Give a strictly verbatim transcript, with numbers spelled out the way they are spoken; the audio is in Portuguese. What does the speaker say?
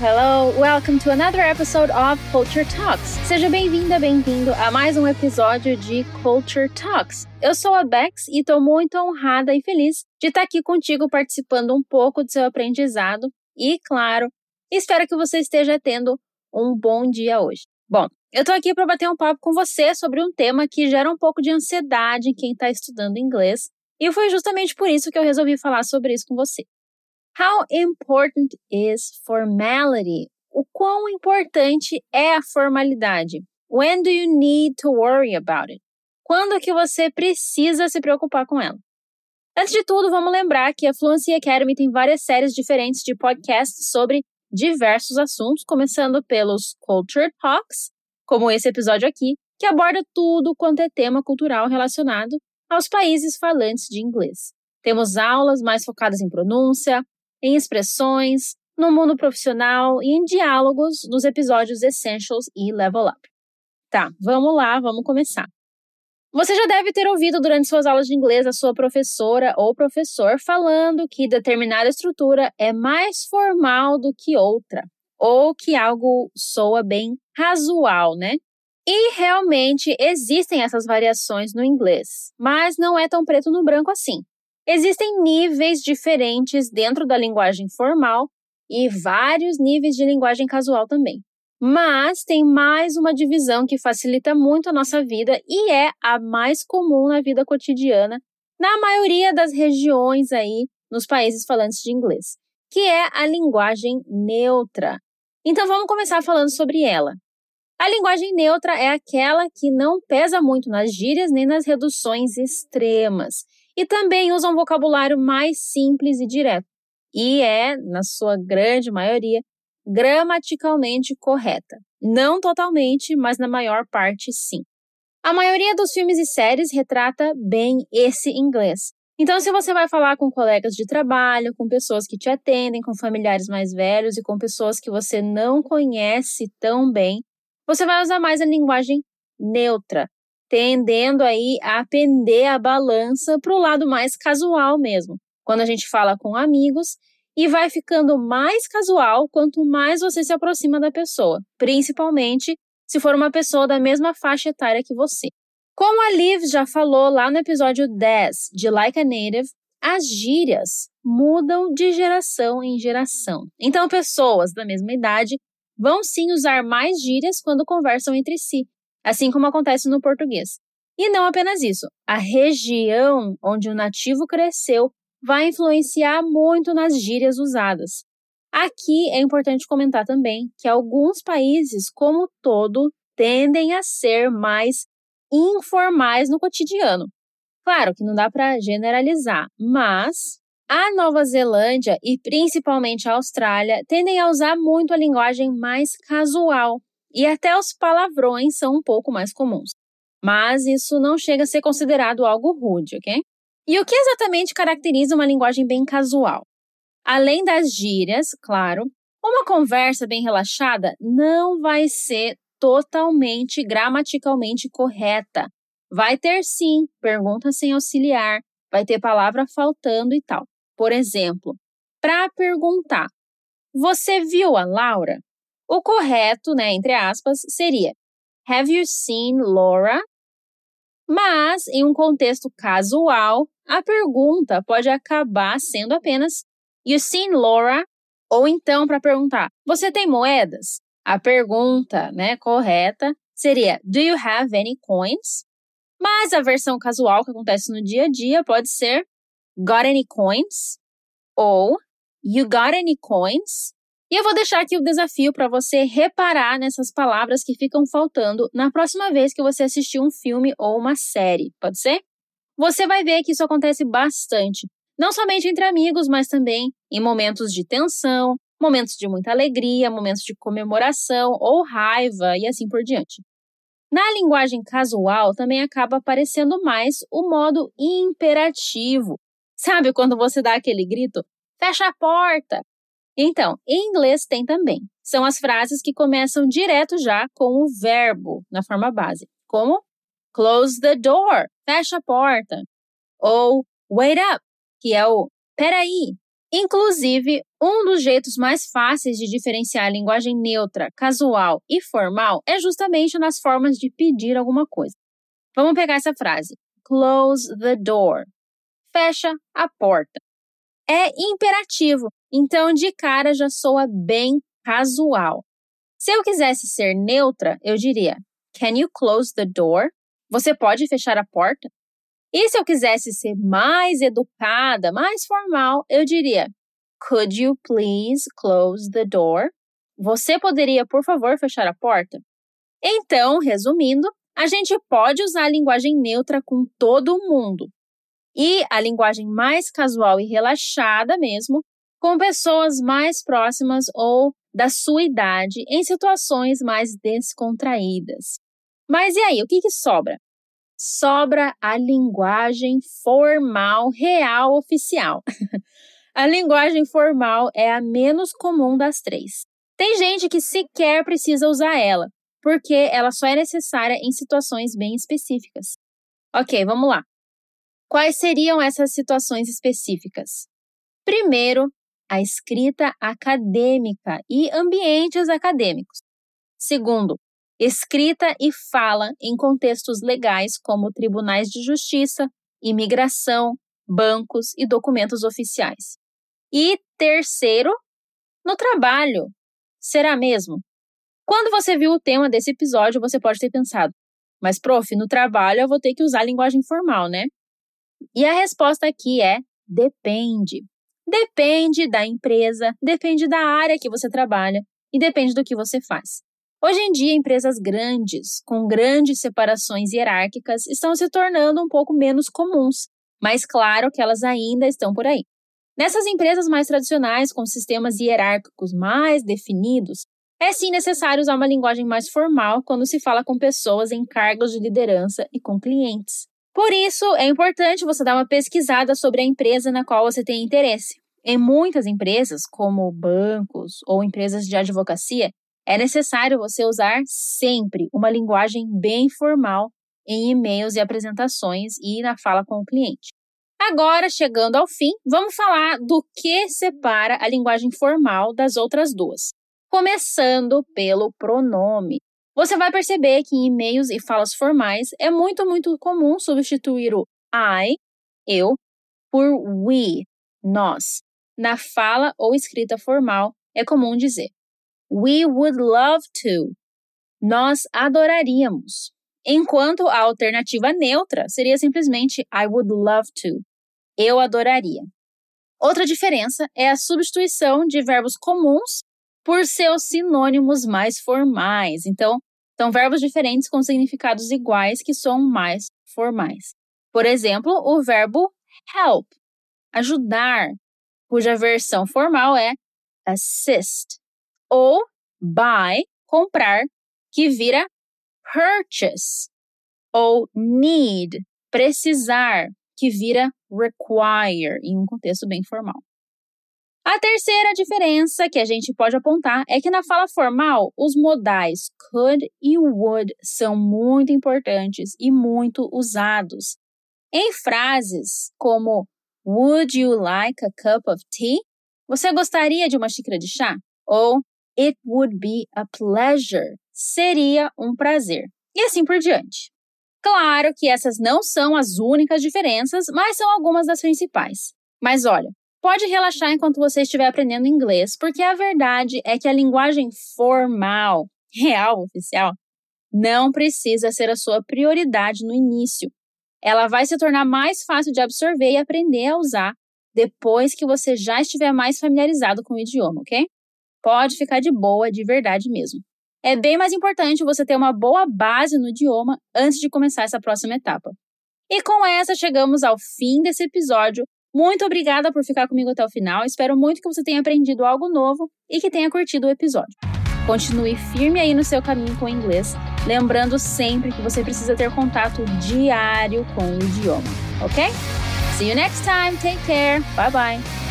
hello! Welcome to another episode of Culture Talks. Seja bem-vinda, bem-vindo a mais um episódio de Culture Talks. Eu sou a Bex e estou muito honrada e feliz de estar aqui contigo participando um pouco do seu aprendizado e, claro, espero que você esteja tendo um bom dia hoje. Bom, eu estou aqui para bater um papo com você sobre um tema que gera um pouco de ansiedade em quem está estudando inglês e foi justamente por isso que eu resolvi falar sobre isso com você. How important is formality? O quão importante é a formalidade? When do you need to worry about it? Quando que você precisa se preocupar com ela? Antes de tudo, vamos lembrar que a Fluency Academy tem várias séries diferentes de podcasts sobre diversos assuntos, começando pelos Culture Talks, como esse episódio aqui, que aborda tudo quanto é tema cultural relacionado aos países falantes de inglês. Temos aulas mais focadas em pronúncia, em expressões, no mundo profissional e em diálogos nos episódios Essentials e Level Up. Tá, vamos lá, vamos começar. Você já deve ter ouvido durante suas aulas de inglês a sua professora ou professor falando que determinada estrutura é mais formal do que outra, ou que algo soa bem casual, né? E realmente existem essas variações no inglês, mas não é tão preto no branco assim. Existem níveis diferentes dentro da linguagem formal e vários níveis de linguagem casual também. Mas tem mais uma divisão que facilita muito a nossa vida e é a mais comum na vida cotidiana, na maioria das regiões aí nos países falantes de inglês, que é a linguagem neutra. Então vamos começar falando sobre ela. A linguagem neutra é aquela que não pesa muito nas gírias nem nas reduções extremas. E também usa um vocabulário mais simples e direto. E é, na sua grande maioria, gramaticalmente correta. Não totalmente, mas na maior parte sim. A maioria dos filmes e séries retrata bem esse inglês. Então, se você vai falar com colegas de trabalho, com pessoas que te atendem, com familiares mais velhos e com pessoas que você não conhece tão bem, você vai usar mais a linguagem neutra, tendendo aí a pender a balança para o lado mais casual mesmo, quando a gente fala com amigos, e vai ficando mais casual quanto mais você se aproxima da pessoa, principalmente se for uma pessoa da mesma faixa etária que você. Como a Liv já falou lá no episódio dez de Like a Native, as gírias mudam de geração em geração. Então, pessoas da mesma idade vão sim usar mais gírias quando conversam entre si, assim como acontece no português. E não apenas isso, a região onde o nativo cresceu vai influenciar muito nas gírias usadas. Aqui é importante comentar também que alguns países, como todo, tendem a ser mais informais no cotidiano. Claro que não dá para generalizar, mas a Nova Zelândia e principalmente a Austrália tendem a usar muito a linguagem mais casual. E até os palavrões são um pouco mais comuns. Mas isso não chega a ser considerado algo rude, ok? E o que exatamente caracteriza uma linguagem bem casual? Além das gírias, claro, uma conversa bem relaxada não vai ser totalmente gramaticalmente correta. Vai ter sim pergunta sem auxiliar, vai ter palavra faltando e tal. Por exemplo, para perguntar, você viu a Laura? O correto, né, entre aspas, seria Have you seen Laura? Mas, em um contexto casual, a pergunta pode acabar sendo apenas You seen Laura? Ou então, para perguntar, você tem moedas? A pergunta, né, correta seria Do you have any coins? Mas a versão casual que acontece no dia a dia pode ser Got any coins? Ou You got any coins? E eu vou deixar aqui o desafio para você reparar nessas palavras que ficam faltando na próxima vez que você assistir um filme ou uma série, pode ser? Você vai ver que isso acontece bastante, não somente entre amigos, mas também em momentos de tensão, momentos de muita alegria, momentos de comemoração ou raiva e assim por diante. Na linguagem casual também acaba aparecendo mais o modo imperativo. Sabe quando você dá aquele grito, fecha a porta? Então, em inglês tem também. São as frases que começam direto já com o verbo na forma base, como close the door, fecha a porta, ou wait up, que é o peraí. Inclusive, um dos jeitos mais fáceis de diferenciar a linguagem neutra, casual e formal é justamente nas formas de pedir alguma coisa. Vamos pegar essa frase. Close the door. Fecha a porta. É imperativo, então de cara já soa bem casual. Se eu quisesse ser neutra, eu diria, Can you close the door? Você pode fechar a porta? E se eu quisesse ser mais educada, mais formal, eu diria, Could you please close the door? Você poderia, por favor, fechar a porta? Então, resumindo, a gente pode usar a linguagem neutra com todo mundo. E a linguagem mais casual e relaxada mesmo, com pessoas mais próximas ou da sua idade em situações mais descontraídas. Mas e aí, o que que sobra? Sobra a linguagem formal, real, oficial. A linguagem formal é a menos comum das três. Tem gente que sequer precisa usar ela, porque ela só é necessária em situações bem específicas. Ok, vamos lá. Quais seriam essas situações específicas? Primeiro, a escrita acadêmica e ambientes acadêmicos. Segundo, escrita e fala em contextos legais como tribunais de justiça, imigração, bancos e documentos oficiais. E terceiro, no trabalho. Será mesmo? Quando você viu o tema desse episódio, você pode ter pensado, mas prof, no trabalho eu vou ter que usar a linguagem formal, né? E a resposta aqui é depende. Depende da empresa, depende da área que você trabalha e depende do que você faz. Hoje em dia, empresas grandes, com grandes separações hierárquicas, estão se tornando um pouco menos comuns, mas claro que elas ainda estão por aí. Nessas empresas mais tradicionais, com sistemas hierárquicos mais definidos, é sim necessário usar uma linguagem mais formal quando se fala com pessoas em cargos de liderança e com clientes. Por isso, é importante você dar uma pesquisada sobre a empresa na qual você tem interesse. Em muitas empresas, como bancos ou empresas de advocacia, é necessário você usar sempre uma linguagem bem formal em e-mails e apresentações e na fala com o cliente. Agora, chegando ao fim, vamos falar do que separa a linguagem formal das outras duas. Começando pelo pronome. Você vai perceber que em e-mails e falas formais é muito, muito comum substituir o I, eu, por we, nós. Na fala ou escrita formal, é comum dizer We would love to. Nós adoraríamos. Enquanto a alternativa neutra seria simplesmente I would love to. Eu adoraria. Outra diferença é a substituição de verbos comuns por seus sinônimos mais formais. Então, são verbos diferentes com significados iguais que são mais formais. Por exemplo, o verbo help, ajudar, cuja versão formal é assist. Ou buy, comprar, que vira purchase. Ou need, precisar, que vira require, em um contexto bem formal. A terceira diferença que a gente pode apontar é que na fala formal, os modais could e would são muito importantes e muito usados. Em frases como Would you like a cup of tea? Você gostaria de uma xícara de chá? Ou It would be a pleasure. Seria um prazer. E assim por diante. Claro que essas não são as únicas diferenças, mas são algumas das principais. Mas olha, pode relaxar enquanto você estiver aprendendo inglês, porque a verdade é que a linguagem formal, real, oficial, não precisa ser a sua prioridade no início. Ela vai se tornar mais fácil de absorver e aprender a usar depois que você já estiver mais familiarizado com o idioma, ok? Pode ficar de boa, de verdade mesmo. É bem mais importante você ter uma boa base no idioma antes de começar essa próxima etapa. E com essa, chegamos ao fim desse episódio. Muito obrigada por ficar comigo até o final. Espero muito que você tenha aprendido algo novo e que tenha curtido o episódio. Continue firme aí no seu caminho com o inglês, lembrando sempre que você precisa ter contato diário com o idioma, ok? See you next time. Take care. Bye bye.